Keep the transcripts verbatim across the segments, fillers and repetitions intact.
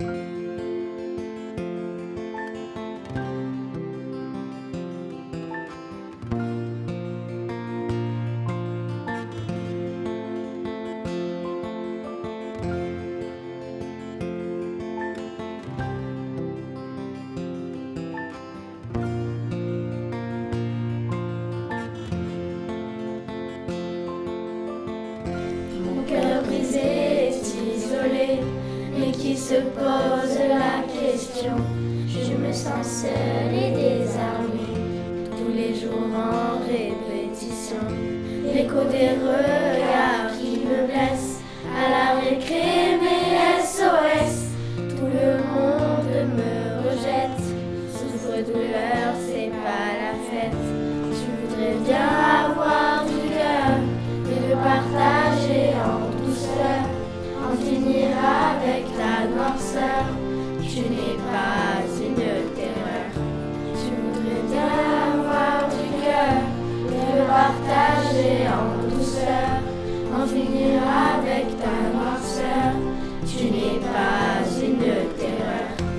Mais qui se pose la question, je me sens seule et désarmée, tous les jours en répétition. L'écho des regards qui me blessent, à la récré mes S O S. Tout le monde me rejette, souffre-douleur, c'est pas la fête. Je voudrais bien avoir du cœur et le partager en douceur. En finir avec la noirceur, je n'ai pas une terreur. Je voudrais bien avoir du cœur et le partager en douceur. En finir avec ta noirceur, je n'ai pas une terreur.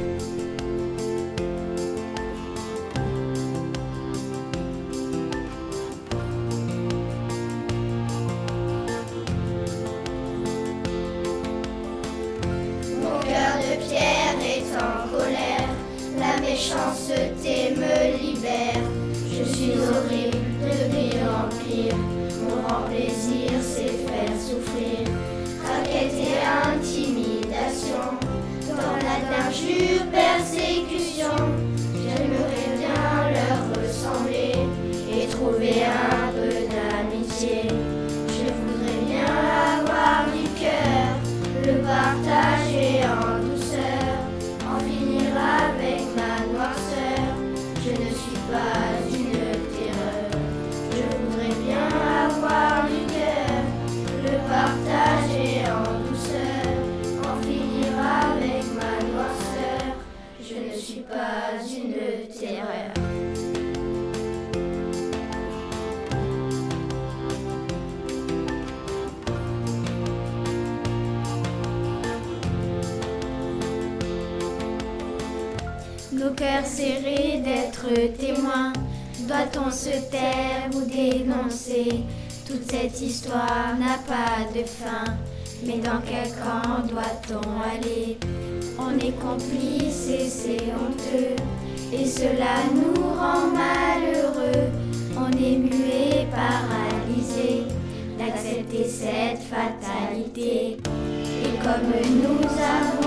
En colère, la méchanceté me libère. Je suis horrible de pire en pire. Mon grand plaisir, c'est faire souffrir. Raquette et intimidation, dans la d'injure, persécution. J'aimerais bien leur ressembler et trouver un peu d'amitié. Je voudrais bien avoir du cœur, le partager en douceur. En finir avec ma noirceur, je ne suis pas une terreur. Je voudrais bien avoir du cœur, le partager en douceur. En finir avec ma noirceur, je ne suis pas une terreur. Nos cœurs serrés d'être témoins, doit-on se taire ou dénoncer? Toute cette histoire n'a pas de fin, mais dans quel camp doit-on aller? On est complices et c'est honteux, et cela nous rend malheureux. On est muet, paralysé, d'accepter cette fatalité. Et comme nous avons